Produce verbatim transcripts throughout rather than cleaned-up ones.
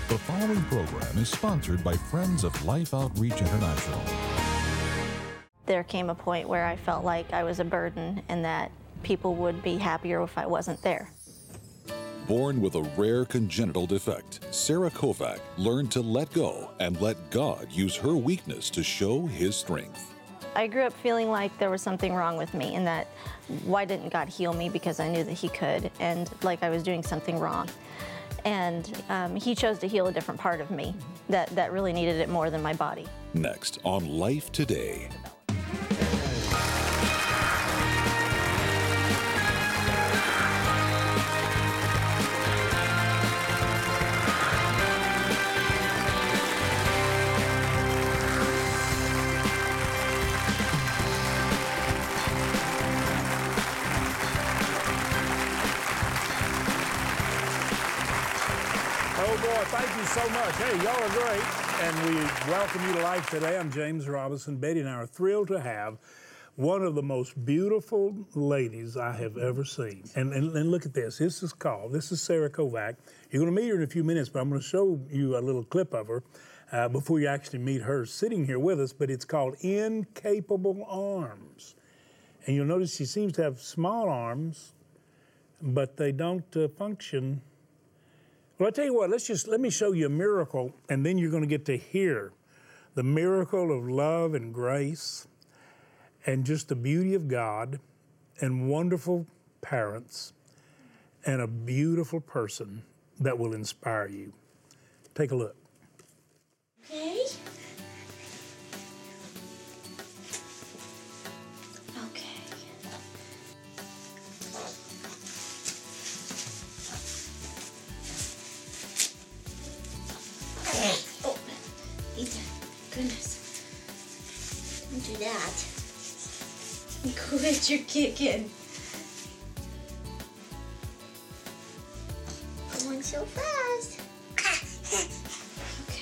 The following program is sponsored by Friends of Life Outreach International. There came a point where I felt like I was a burden and that people would be happier if I wasn't there. Born with a rare congenital defect, Sarah Kovac learned to let go and let God use her weakness to show His strength. I grew up feeling like there was something wrong with me and that why didn't God heal me, because I knew that He could, and like I was doing something wrong. And um, He chose to heal a different part of me that, that really needed it more than my body. Next on Life Today. Oh boy, thank you so much. Hey, y'all are great. And we welcome you to Life Today. I'm James Robinson. Betty and I are thrilled to have one of the most beautiful ladies I have ever seen. And, and, and look at this. This is called, this is Sarah Kovac. You're going to meet her in a few minutes, but I'm going to show you a little clip of her uh, before you actually meet her sitting here with us. But it's called Incapable Arms. And you'll notice she seems to have small arms, but they don't uh, function. Well, I tell you what, let's just, let me show you a miracle, and then you're going to get to hear the miracle of love and grace and just the beauty of God and wonderful parents and a beautiful person that will inspire you. Take a look. Okay. Okay. Oh, Ethan, goodness. Don't do that. Quit your kicking. Going so fast. Okay.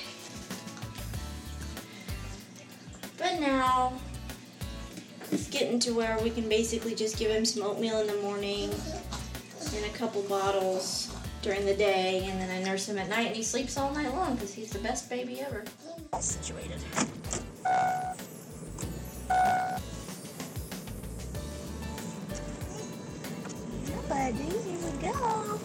But now, it's getting to where we can basically just give him some oatmeal in the morning and a couple bottles during the day, and then I nurse him at night, and he sleeps all night long because he's the best baby ever. All situated. Buddy, here we go.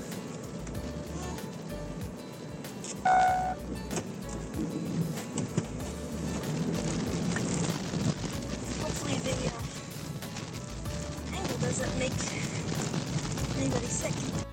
Hopefully a video angle doesn't make anybody sick.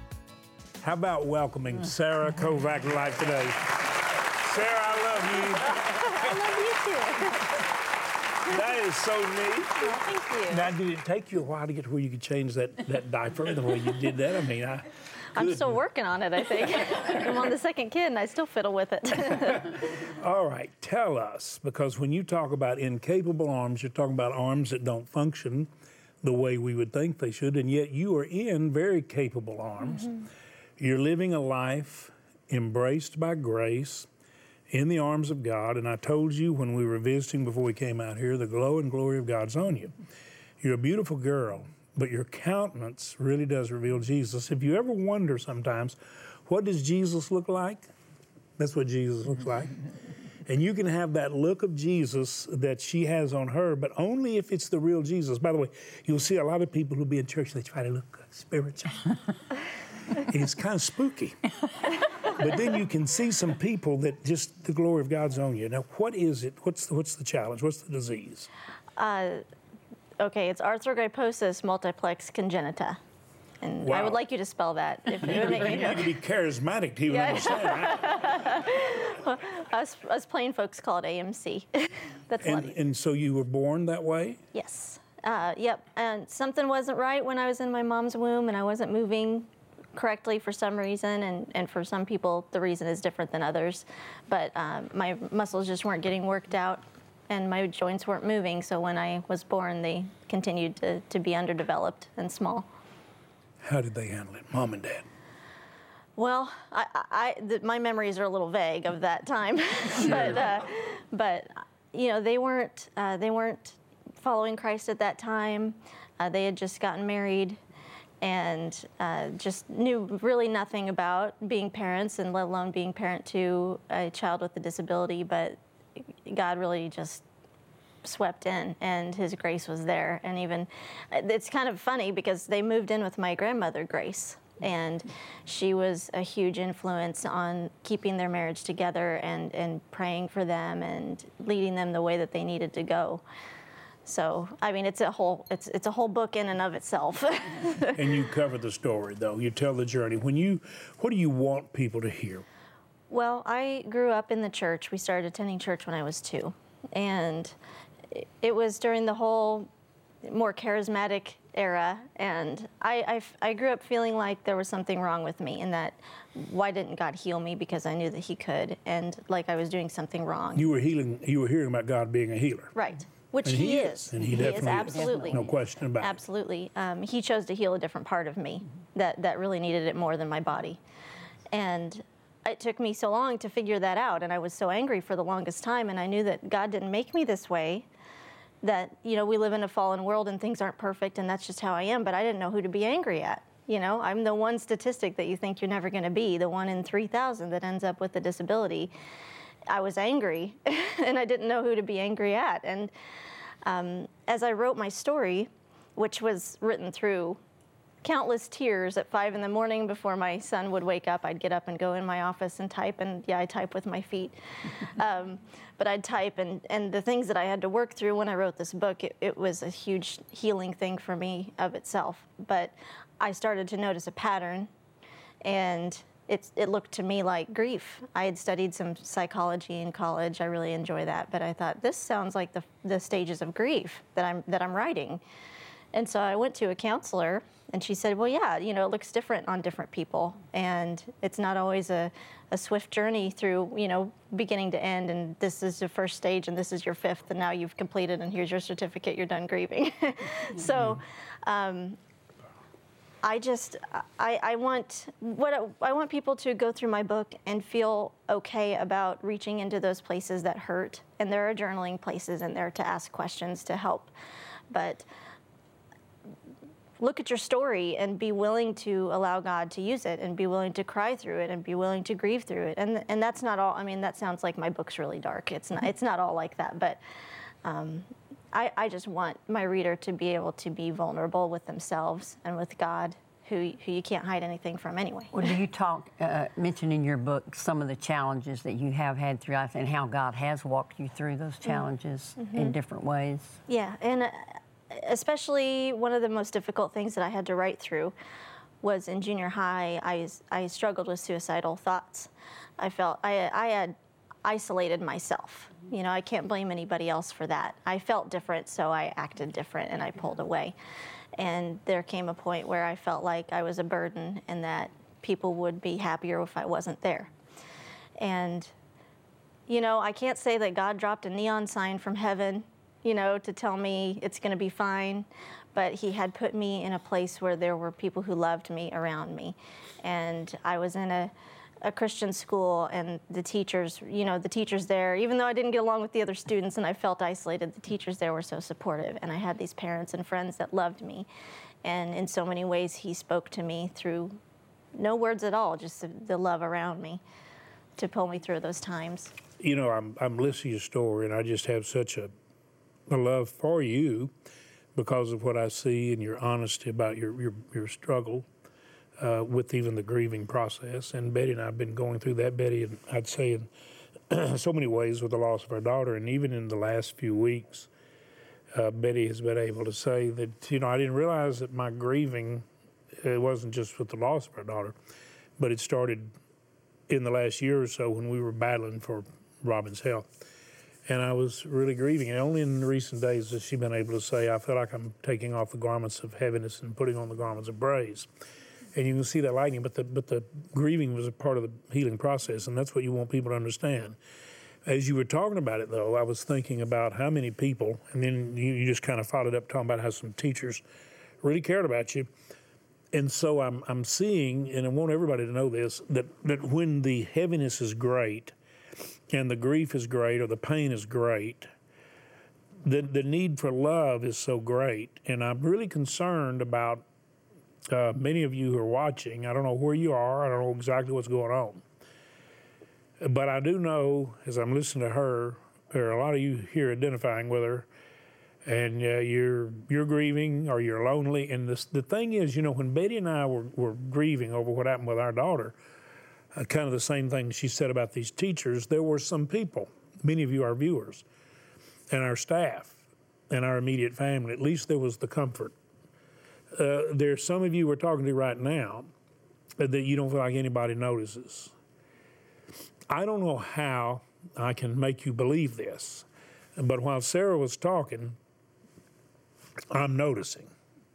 How about welcoming Sarah Kovac to Life Today? Sarah, I love you. I love you too. That is so neat. Oh, thank you. Now, did it take you a while to get to where you could change that, that diaper the way you did that? I mean, I... I'm still working on it, I think. I'm on the second kid, and I still fiddle with it. All right, tell us, because when you talk about incapable arms, you're talking about arms that don't function the way we would think they should, and yet you are in very capable arms. Mm-hmm. You're living a life embraced by grace in the arms of God, and I told you when we were visiting before we came out here, the glow and glory of God's on you. You're a beautiful girl, but your countenance really does reveal Jesus. If you ever wonder sometimes, what does Jesus look like? That's what Jesus looks like. And you can have that look of Jesus that she has on her, but only if it's the real Jesus. By the way, you'll see a lot of people who'll be in church, they try to look spiritual. And it's kind of spooky. But then you can see some people that just the glory of God's on you. Now, what is it? What's the, what's the challenge? What's the disease? Uh, okay, it's arthrogryposis multiplex congenita. And Wow. I would like you to spell that. If it would make You me need to be charismatic to even Yeah. understand, right? us, us plain folks call it A M C. That's a lot And, easier. and so you were born that way? Yes. Uh, yep. And something wasn't right when I was in my mom's womb, and I wasn't moving correctly for some reason, and, and for some people the reason is different than others. But um, my muscles just weren't getting worked out, and my joints weren't moving. So when I was born, they continued to, to be underdeveloped and small. How did they handle it, Mom and Dad? Well, I, I, the, my memories are a little vague of that time, but uh, but you know they weren't uh, they weren't following Christ at that time. Uh, they had just gotten married, and uh, just knew really nothing about being parents, and let alone being parent to a child with a disability. But God really just swept in, and His grace was there. And even, it's kind of funny because they moved in with my grandmother, Grace, and she was a huge influence on keeping their marriage together and, and praying for them and leading them the way that they needed to go. So, I mean, it's a whole it's it's a whole book in and of itself. And you cover the story, though. You tell the journey. When you, what do you want people to hear? Well, I grew up in the church. We started attending church when I was two, and it was during the whole more charismatic era, and I, I, I grew up feeling like there was something wrong with me, and that why didn't God heal me? Because I knew that He could, and like I was doing something wrong. You were healing. You were hearing about God being a healer. Right. Which And he, he is. is. And he is, definitely is. absolutely. No question about it. Absolutely. Um, he chose to heal a different part of me that, that really needed it more than my body. And it took me so long to figure that out, and I was so angry for the longest time, and I knew that God didn't make me this way, that, you know, we live in a fallen world and things aren't perfect, and that's just how I am, but I didn't know who to be angry at. You know, I'm the one statistic that you think you're never going to be, the one in three thousand that ends up with a disability. I was angry, and I didn't know who to be angry at. And Um, as I wrote my story, which was written through countless tears at five in the morning before my son would wake up, I'd get up and go in my office and type, and yeah, I type with my feet. um, but I'd type, and, and the things that I had to work through when I wrote this book, it, it was a huge healing thing for me of itself. But I started to notice a pattern, and It, it looked to me like grief. I had studied some psychology in college. I really enjoy that. But I thought, this sounds like the, the stages of grief that I'm, that I'm writing. And so I went to a counselor, and she said, well, yeah, you know, it looks different on different people. And it's not always a, a swift journey through, you know, beginning to end. And this is the first stage, and this is your fifth, and now you've completed, and here's your certificate, you're done grieving. So, um, I just, I, I want what I want people to go through my book and feel okay about reaching into those places that hurt. And there are journaling places in there to ask questions to help. But look at your story and be willing to allow God to use it, and be willing to cry through it, and be willing to grieve through it. And and that's not all. I mean, that sounds like my book's really dark. It's not. It's not all like that. But um, I, I just want my reader to be able to be vulnerable with themselves and with God, who, who you can't hide anything from anyway. Well, do you talk, uh, mention in your book some of the challenges that you have had through life, and how God has walked you through those challenges mm-hmm. in different ways? Yeah, and uh, especially one of the most difficult things that I had to write through was in junior high. I, I struggled with suicidal thoughts. I felt I, I had isolated myself. You know, I can't blame anybody else for that. I felt different, so I acted different, and I pulled away. And there came a point where I felt like I was a burden, and that people would be happier if I wasn't there. And, you know, I can't say that God dropped a neon sign from heaven, you know, to tell me it's going to be fine, but He had put me in a place where there were people who loved me around me. And I was in a a Christian school, and the teachers, you know, the teachers there, even though I didn't get along with the other students and I felt isolated, the teachers there were so supportive, and I had these parents and friends that loved me. And in so many ways, He spoke to me through no words at all, just the, the love around me to pull me through those times. You know, I'm, I'm listening to your story, and I just have such a, a love for you because of what I see and your honesty about your, your, your struggle. Uh, with even the grieving process. And Betty and I have been going through that, Betty, and I'd say in so many ways with the loss of our daughter. And even in the last few weeks, uh, Betty has been able to say that, you know, I didn't realize that my grieving, it wasn't just with the loss of our daughter, but it started in the last year or so when we were battling for Robin's health. And I was really grieving. And only in recent days has she been able to say, I feel like I'm taking off the garments of heaviness and putting on the garments of praise. And you can see that lightning, but the but the grieving was a part of the healing process, and that's what you want people to understand. As you were talking about it, though, I was thinking about how many people, and then you, you just kind of followed up talking about how some teachers really cared about you. And so I'm I'm seeing, and I want everybody to know this, that, that when the heaviness is great, and the grief is great, or the pain is great, the the need for love is so great. And I'm really concerned about Uh, many of you who are watching, I don't know where you are, I don't know exactly what's going on. But I do know, as I'm listening to her, there are a lot of you here identifying with her, and uh, you're you're grieving or you're lonely. And this, the thing is, you know, when Betty and I were, were grieving over what happened with our daughter, uh, kind of the same thing she said about these teachers, there were some people, many of you are viewers, and our staff, and our immediate family, at least there was the comfort. Uh, there's some of you we're talking to right now that you don't feel like anybody notices. I don't know how I can make you believe this, but while Sarah was talking, I'm noticing.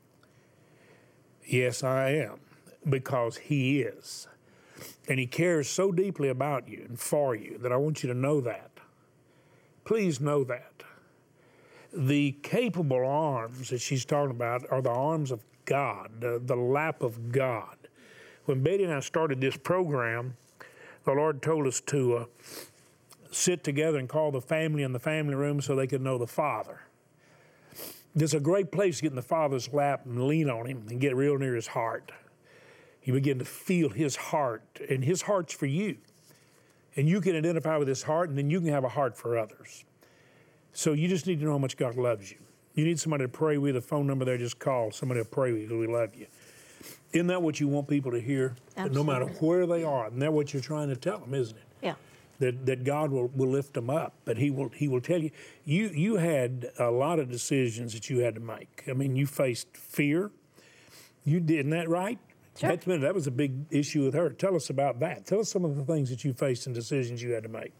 Yes, I am, because he is. And he cares so deeply about you and for you that I want you to know that. Please know that. The capable arms that she's talking about are the arms of God, the, the lap of God. When Betty and I started this program, the Lord told us to uh, sit together and call the family in the family room so they could know the Father. There's a great place to get in the Father's lap and lean on him and get real near his heart. You begin to feel his heart, and his heart's for you. And you can identify with his heart, and then you can have a heart for others. So you just need to know how much God loves you. You need somebody to pray with. The phone number there, just call. Somebody will pray with you because we love you. Isn't that what you want people to hear? That no matter where they are, isn't that what you're trying to tell them, isn't it? Yeah. That that God will, will lift them up, but he will he will tell you. You you had a lot of decisions that you had to make. I mean, you faced fear. You did, isn't that right? Sure. That's been, that was a big issue with her. Tell us about that. Tell us some of the things that you faced and decisions you had to make.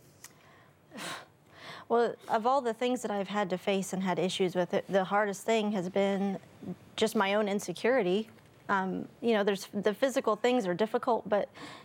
Well, of all the things that I've had to face and had issues with, it, the hardest thing has been just my own insecurity. Um, you know, there's the physical things are difficult, but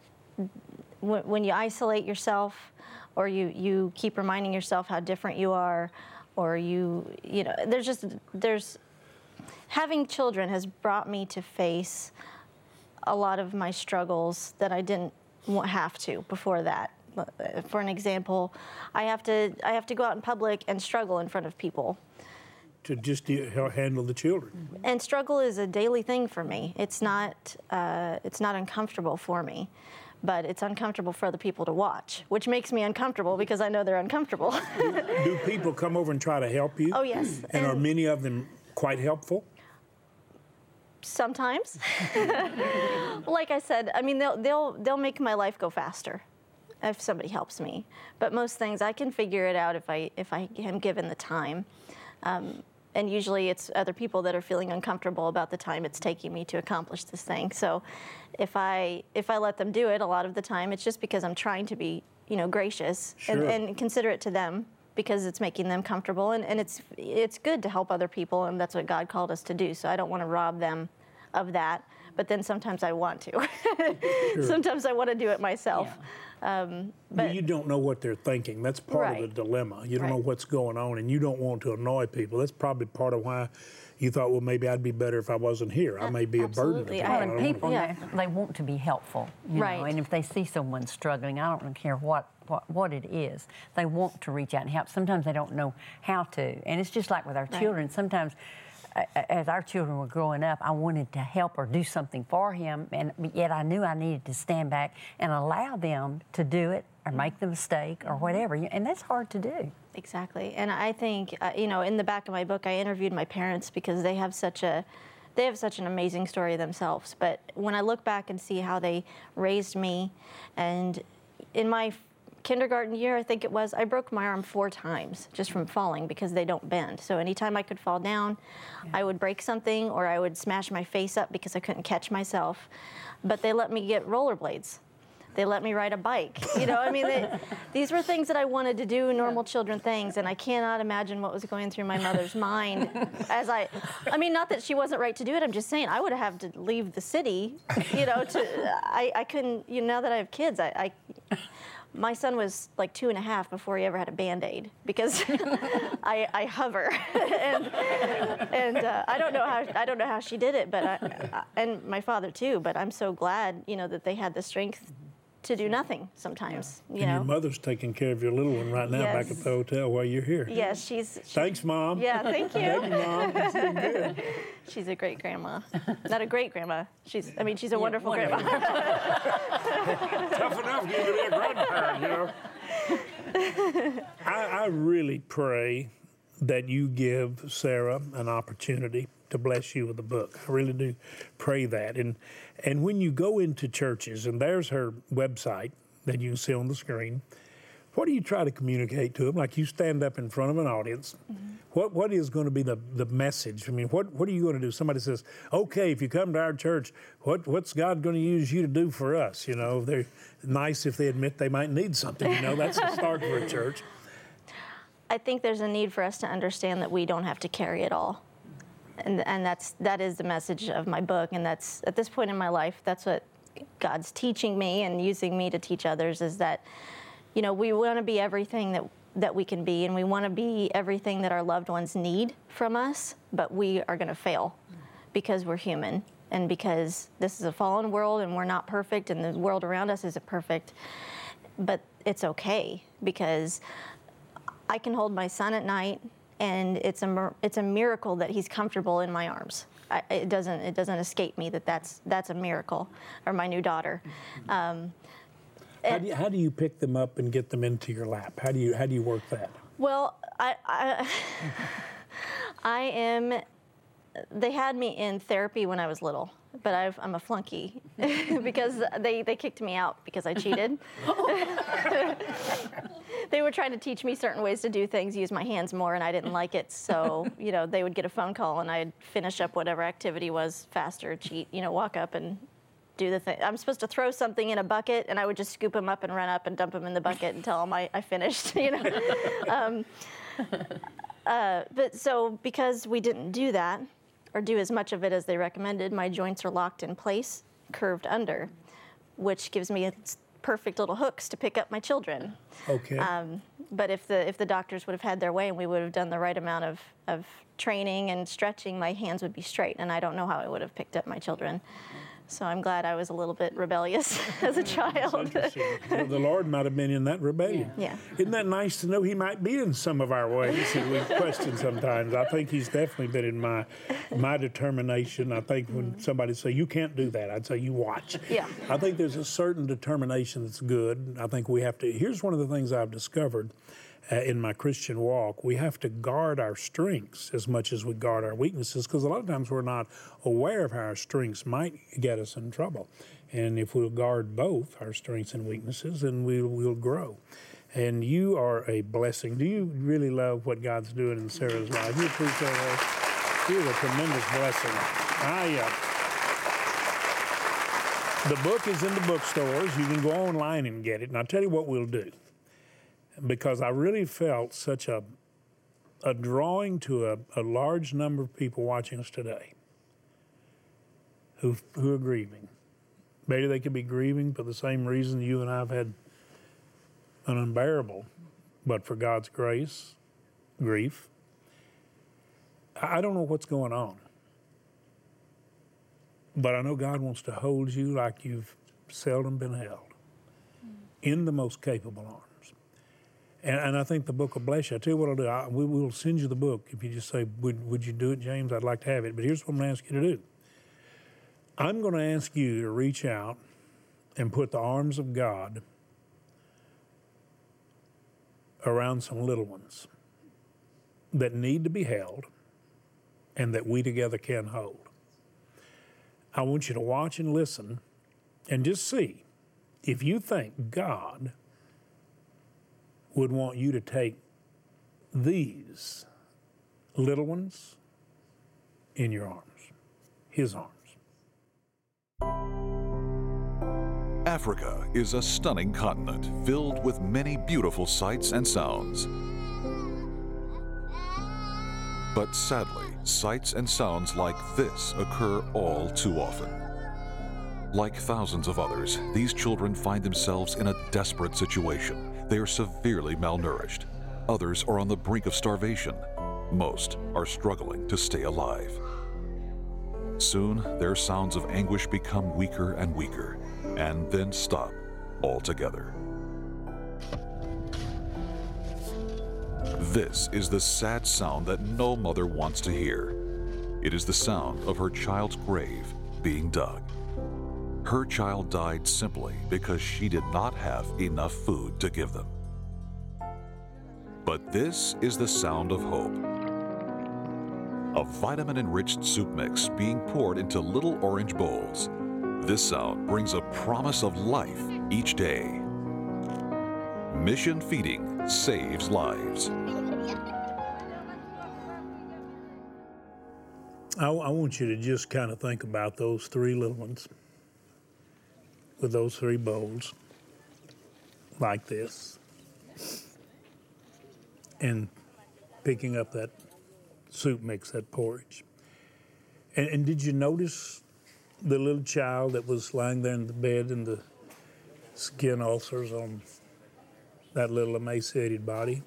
w- when you isolate yourself, or you, you keep reminding yourself how different you are, or you, you know, there's just, there's, having children has brought me to face a lot of my struggles that I didn't want, have to before that. For an example, I have to I have to go out in public and struggle in front of people. To just de- handle the children. And struggle is a daily thing for me. It's not uh, it's not uncomfortable for me, but it's uncomfortable for other people to watch, which makes me uncomfortable because I know they're uncomfortable. do, do people come over and try to help you? Oh yes. And, and are many of them quite helpful? Sometimes. Like I said, I mean they'll they'll they'll make my life go faster if somebody helps me. But most things I can figure it out if I if I am given the time. Um, and usually it's other people that are feeling uncomfortable about the time it's taking me to accomplish this thing. So if I if I let them do it, a lot of the time it's just because I'm trying to be, you know, gracious sure. and, and considerate to them, because it's making them comfortable, and, and it's it's good to help other people, and that's what God called us to do. So I don't want to rob them of that, but then sometimes I want to. Sure. Sometimes I want to do it myself. Yeah. Um, but you don't know what they're thinking. That's part right. of the dilemma. You don't right. know what's going on, and you don't want to annoy people. That's probably part of why you thought, well, maybe I'd be better if I wasn't here. I may be Absolutely. a burden to Well, people. and people, yeah. they, they want to be helpful, you Right. know, and if they see someone struggling, I don't care what, what, what it is, they want to reach out and help. Sometimes they don't know how to, and it's just like with our Right. children. Sometimes, uh, as our children were growing up, I wanted to help or do something for him, and yet I knew I needed to stand back and allow them to do it or make the mistake or whatever, and that's hard to do. Exactly, and I think uh, you know, in the back of my book, I interviewed my parents because they have such a, they have such an amazing story themselves. But when I look back and see how they raised me, and in my kindergarten year, I think it was, I broke my arm four times just from falling because they don't bend. So anytime I could fall down, yeah. I would break something or I would smash my face up because I couldn't catch myself. But they let me get rollerblades. They let me ride a bike. You know, I mean, they, these were things that I wanted to do, normal children things, and I cannot imagine what was going through my mother's mind as I, I mean, not that she wasn't right to do it, I'm just saying I would have to leave the city, you know, to, I, I couldn't, you know, now that I have kids, I, I my son was like two and a half before he ever had a Band-Aid because I, I hover, and, and uh, I don't know how I don't know how she did it, but I, I, and my father too. But I'm so glad, you know, that they had the strength to do nothing sometimes. You And know. your mother's taking care of your little one right now back Yes. at the hotel while you're here. Yes, she's. she's Thanks, Mom. Yeah, thank you. Thank you, Mom. It's been good. She's a great grandma. Not a great grandma. She's. I mean, she's a wonderful wonderful. grandma. Tough enough getting to be a grandparent, you know. I, I really pray that you give Sarah an opportunity to bless you with a book. I really do pray that. And and when you go into churches, and there's her website that you can see on the screen, what do you try to communicate to them? Like you stand up in front of an audience. Mm-hmm. What what is going to be the, the message? I mean, what, what are you going to do? Somebody says, okay, if you come to our church, what what's God going to use you to do for us? You know, they're nice if they admit they might need something. You know, that's the start for a church. I think there's a need for us to understand that we don't have to carry it all. And and that's that is the message of my book, and that's at this point in my life, that's what God's teaching me and using me to teach others, is that, you know, we want to be everything that that we can be, and we want to be everything that our loved ones need from us, but we are going to fail because we're human and because this is a fallen world and we're not perfect and the world around us isn't perfect. But it's okay, because I can hold my son at night, and it's a mir- it's a miracle that he's comfortable in my arms. I, it doesn't it doesn't escape me that that's that's a miracle. Or my new daughter. Um, How do, you, how do you pick them up and get them into your lap? How do you how do you work that? well, I I, I am. They had me in therapy when I was little, but I've, I'm a flunky because they, they kicked me out because I cheated. They were trying to teach me certain ways to do things, use my hands more, and I didn't like it. So, you know, they would get a phone call and I'd finish up whatever activity was faster, cheat, you know, walk up and do the thing. I'm supposed to throw something in a bucket, and I would just scoop them up and run up and dump them in the bucket and tell them I, I finished, you know. um, uh, but so because we didn't do that, or do as much of it as they recommended, my joints are locked in place, curved under, which gives me perfect little hooks to pick up my children. Okay. Um, but if the if the doctors would have had their way and we would have done the right amount of, of training and stretching, my hands would be straight, and I don't know how I would have picked up my children. So I'm glad I was a little bit rebellious as a child. Well, the Lord might have been in that rebellion. Yeah. Isn't that nice to know He might be in some of our ways that we question sometimes? I think He's definitely been in my my determination. I think when somebody say you can't do that, I'd say you watch. Yeah. I think there's a certain determination that's good. I think we have to. Here's one of the things I've discovered. Uh, in my Christian walk, we have to guard our strengths as much as we guard our weaknesses, because a lot of times we're not aware of how our strengths might get us in trouble. And if we'll guard both our strengths and weaknesses, then we'll, we'll grow. And you are a blessing. Do you really love what God's doing in Sarah's life? You appreciate her? You're a tremendous blessing. I, uh, the book is in the bookstores. You can go online and get it. And I'll tell you what we'll do. Because I really felt such a a drawing to a, a large number of people watching us today who who are grieving. Maybe they could be grieving for the same reason you and I have had an unbearable, but for God's grace, grief. I don't know what's going on, but I know God wants to hold you like you've seldom been held, in the most capable arms. And, and I think the book will bless you. I tell you what I'll do. I, we will send you the book if you just say, would, would you do it, James? I'd like to have it. But here's what I'm going to ask you to do. I'm going to ask you to reach out and put the arms of God around some little ones that need to be held and that we together can hold. I want you to watch and listen and just see if you think God would want you to take these little ones in your arms, His arms. Africa is a stunning continent filled with many beautiful sights and sounds. But sadly, sights and sounds like this occur all too often. Like thousands of others, these children find themselves in a desperate situation. They are severely malnourished. Others are on the brink of starvation. Most are struggling to stay alive. Soon, their sounds of anguish become weaker and weaker, and then stop altogether. This is the sad sound that no mother wants to hear. It is the sound of her child's grave being dug. Her child died simply because she did not have enough food to give them. But this is the sound of hope. A vitamin-enriched soup mix being poured into little orange bowls. This sound brings a promise of life each day. Mission Feeding saves lives. I, I want you to just kind of think about those three little ones with those three bowls like this, and picking up that soup mix, that porridge. And, and did you notice the little child that was lying there in the bed and the skin ulcers on that little emaciated body?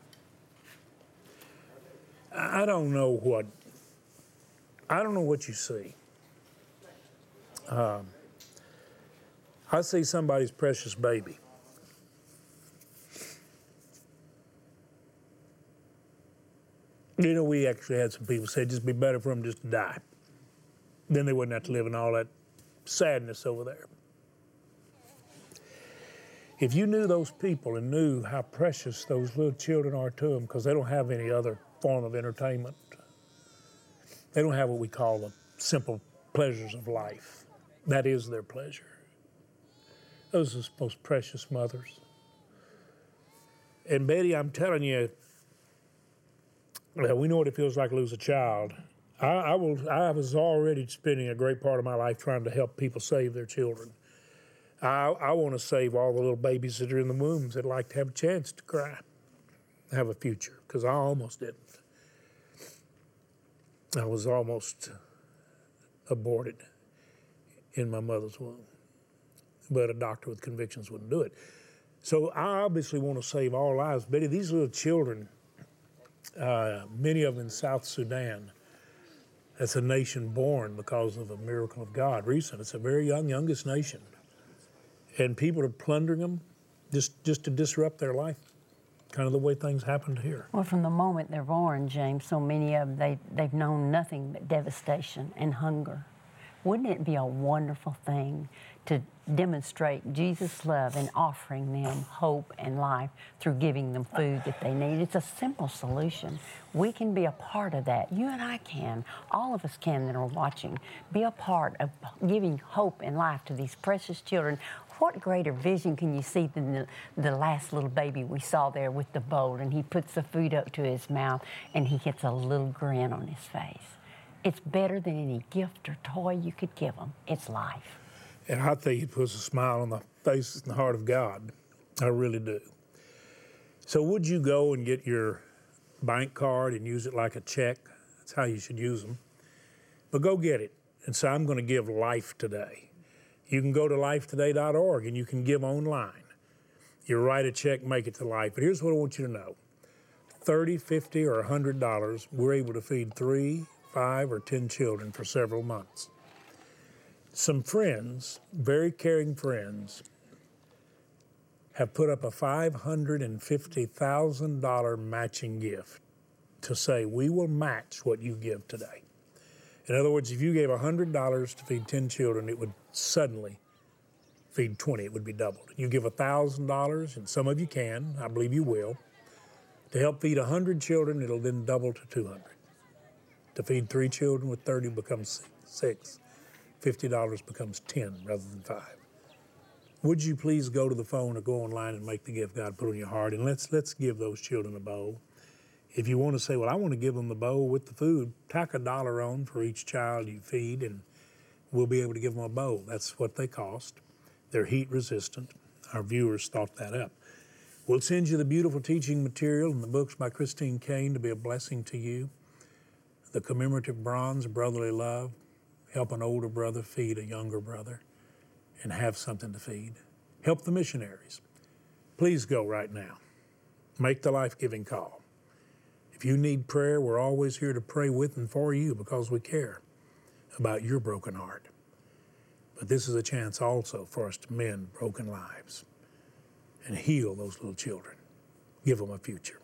I don't know what, I don't know what you see. Um, I see somebody's precious baby. You know, we actually had some people say it'd just be better for them just to die. Then they wouldn't have to live in all that sadness over there. If you knew those people and knew how precious those little children are to them, because they don't have any other form of entertainment. They don't have what we call the simple pleasures of life. That is their pleasure. Those are the most precious mothers. And Betty, I'm telling you, well, we know what it feels like to lose a child. I, I, will, I was already spending a great part of my life trying to help people save their children. I, I want to save all the little babies that are in the wombs that like to have a chance to cry, have a future, because I almost didn't. I was almost aborted in my mother's womb, but a doctor with convictions wouldn't do it. So I obviously want to save all lives. Betty, these little children, uh, many of them in South Sudan, that's a nation born because of a miracle of God. Recent, it's a very young, youngest nation. And people are plundering them just, just to disrupt their life, kind of the way things happened here. Well, from the moment they're born, James, so many of them, they, they've known nothing but devastation and hunger. Wouldn't it be a wonderful thing to demonstrate Jesus' love and offering them hope and life through giving them food that they need? It's a simple solution. We can be a part of that. You and I can. All of us can that are watching. Be a part of giving hope and life to these precious children. What greater vision can you see than the, the last little baby we saw there with the bowl, and he puts the food up to his mouth and he gets a little grin on his face. It's better than any gift or toy you could give them. It's life. And I think it puts a smile on the face and the heart of God. I really do. So would you go and get your bank card and use it like a check? That's how you should use them. But go get it and say, I'm going to give life today. You can go to life today dot org and you can give online. You write a check, make it to life. But here's what I want you to know. thirty, fifty, or one hundred dollars, we're able to feed three, five, or ten children for several months. Some friends, very caring friends, have put up a five hundred fifty thousand dollars matching gift to say, we will match what you give today. In other words, if you gave one hundred dollars to feed ten children, it would suddenly feed twenty. It would be doubled. You give one thousand dollars, and some of you can, I believe you will, to help feed one hundred children, it'll then double to two hundred. To feed three children with thirty becomes six. fifty dollars becomes ten rather than five. Would you please go to the phone or go online and make the gift God put on your heart, and let's let's give those children a bowl. If you want to say, well, I want to give them the bowl with the food, tack a dollar on for each child you feed, and we'll be able to give them a bowl. That's what they cost. They're heat resistant. Our viewers thought that up. We'll send you the beautiful teaching material and the books by Christine Caine to be a blessing to you. The commemorative bronze, brotherly love, help an older brother feed a younger brother and have something to feed. Help the missionaries. Please go right now. Make the life-giving call. If you need prayer, we're always here to pray with and for you because we care about your broken heart. But this is a chance also for us to mend broken lives. and heal those little children. Give them a future.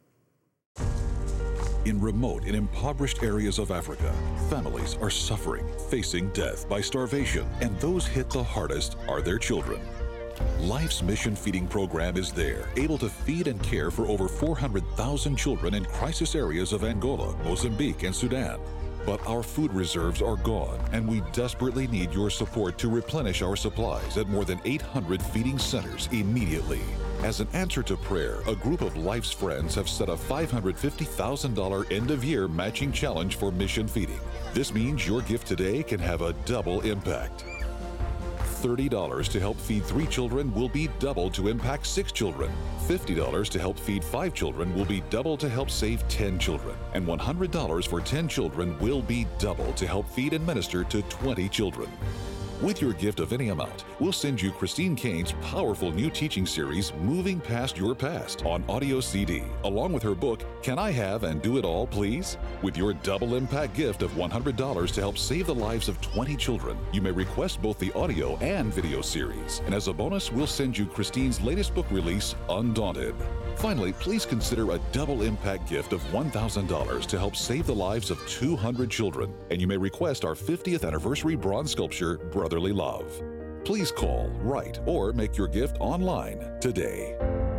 In remote and impoverished areas of Africa, families are suffering, facing death by starvation, and those hit the hardest are their children. Life's Mission Feeding Program is there, able to feed and care for over four hundred thousand children in crisis areas of Angola, Mozambique, and Sudan. But our food reserves are gone, and we desperately need your support to replenish our supplies at more than eight hundred feeding centers immediately. As an answer to prayer, a group of Life's Friends have set a five hundred fifty thousand dollars end-of-year matching challenge for mission feeding. This means your gift today can have a double impact. thirty dollars to help feed three children will be double to impact six children. fifty dollars to help feed five children will be double to help save ten children. And one hundred dollars for ten children will be double to help feed and minister to twenty children. With your gift of any amount, we'll send you Christine Cain's powerful new teaching series, Moving Past Your Past, on audio C D, along with her book, Can I Have and Do It All, Please? With your double impact gift of one hundred dollars to help save the lives of twenty children, you may request both the audio and video series. And as a bonus, we'll send you Christine's latest book release, Undaunted. Finally, please consider a double impact gift of one thousand dollars to help save the lives of two hundred children. And you may request our fiftieth anniversary bronze sculpture, Brotherly Love. Please call, write, or make your gift online today.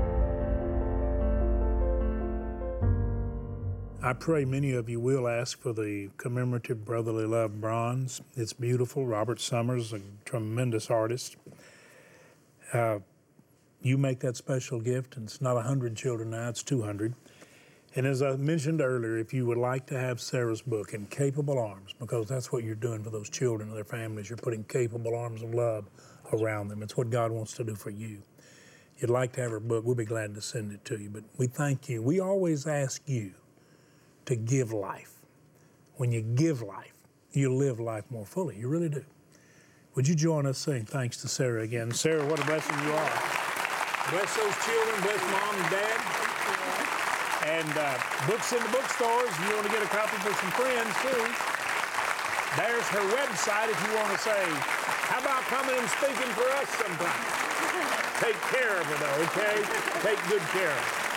I pray many of you will ask for the commemorative Brotherly Love bronze. It's beautiful. Robert Summers, a tremendous artist. Uh, You make that special gift, and it's not one hundred children now, it's two hundred. And as I mentioned earlier, if you would like to have Sarah's book, In Capable Arms, because that's what you're doing for those children and their families, you're putting capable arms of love around them. It's what God wants to do for you. If you'd like to have her book, we'll be glad to send it to you. But we thank you. We always ask you to give life. When you give life, you live life more fully. You really do. Would you join us saying thanks to Sarah again? Sarah, what a blessing you are. Bless those children, bless mom and dad. And uh, books in the bookstores, you want to get a copy for some friends too. There's her website if you want to say, how about coming and speaking for us sometime? Take care of her though, okay? Take good care of her.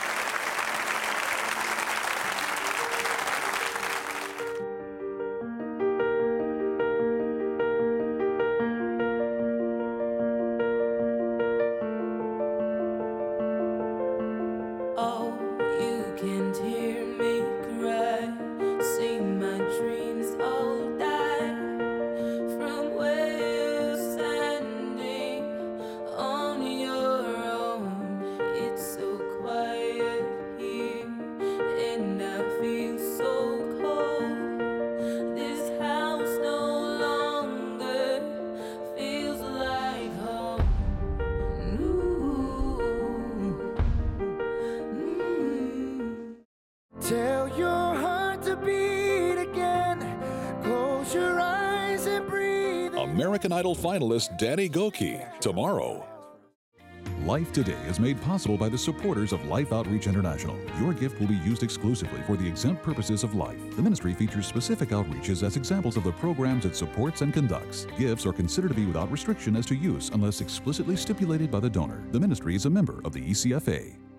Tell your heart to beat again. Close your eyes and breathe. American Idol finalist Danny Gokey, tomorrow. Life Today is made possible by the supporters of Life Outreach International. Your gift will be used exclusively for the exempt purposes of life. The ministry features specific outreaches as examples of the programs it supports and conducts. Gifts are considered to be without restriction as to use unless explicitly stipulated by the donor. The ministry is a member of the E C F A.